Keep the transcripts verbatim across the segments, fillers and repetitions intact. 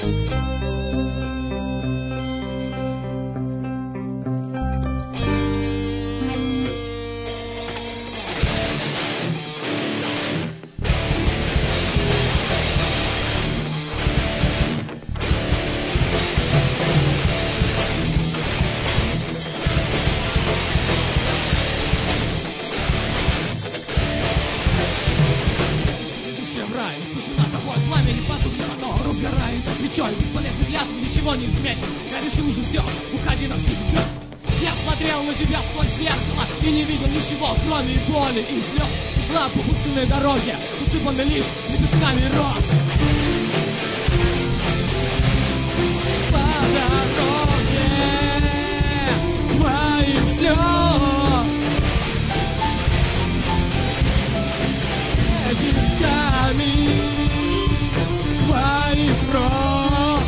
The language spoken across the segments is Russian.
Бесполезных клятв ничего не изменит. Я решил уже все, уходи навсегда. Я смотрел на себя сквозь зеркало и не видел ничего, кроме боли и слез. И шла по пустынной дороге, усыпанной лишь лепестками роз. По дороге твоих слез, лепестками твоих роз.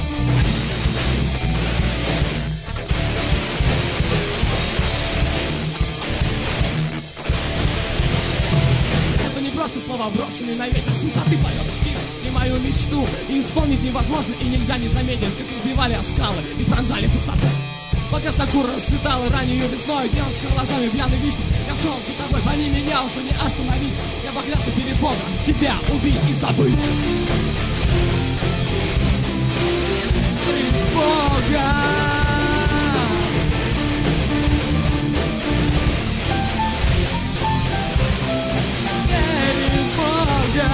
Это не просто слова, брошенные на ветер, с высоты полета птиц. И мою мечту и исполнить невозможно, и нельзя не заметить, как разбивали о скалы и пронзали пустоту. Пока сакура расцветала раннюю весной, девушка глазами пьяной вишни. Я шел за тобой, они меня уже не остановить. Я поклялся перед Богом тебя убить и забыть. Пред Бога. Перед Бога.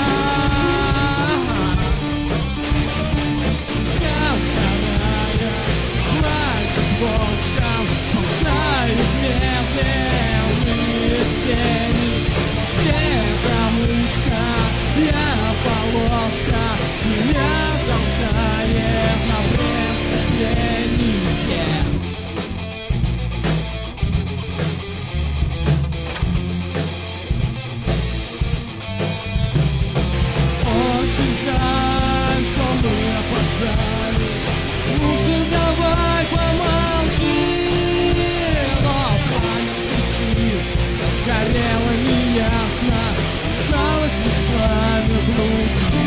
Частая плачет воском, сползают медленные тени. Светом узкая полоска меня толкает на преступление. Очень жаль, что мы опоздали. Лучше давай помолчи. Но пламя свечи горело неясно, осталось лишь пламя внутри.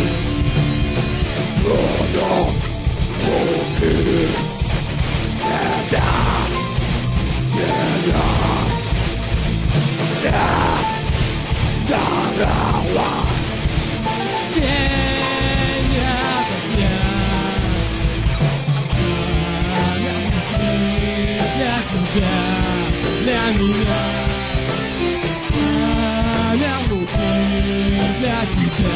Буду любить тебя, тебя, да, дорогого. День ото дня, пламя внутри для тебя, для меня. Пламя внутри для тебя.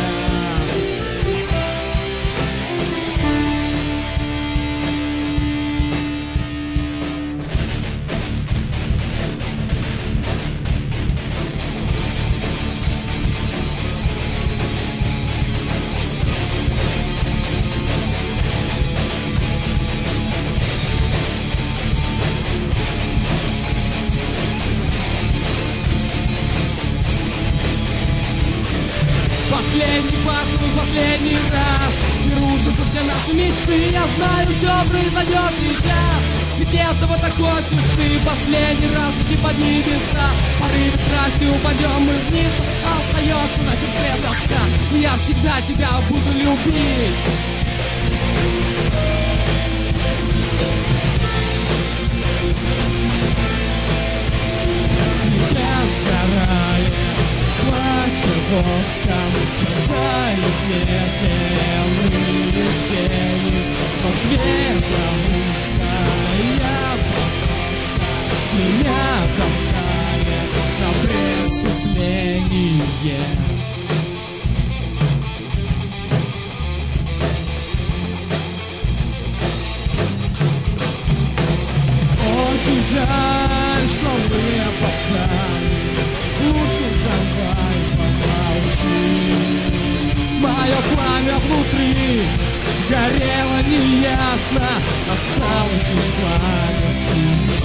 Последний поцелуй, последний раз. Беру же все наши мечты. Я знаю, все произойдет сейчас. Ведь этого так хочешь ты. Последний раз иди под небеса. Порыве страсти упадем мы вниз. А остается на сердце тоска. И я всегда тебя буду любить. Сейчас сгорает, плача воском, мерцают медленные тени. По светам узкая полоска меня толкает на преступление. Очень жаль, что мы опоздали. Лучше давай помолчи. Мое пламя внутри горело неясно, осталось лишь пламя в тишине.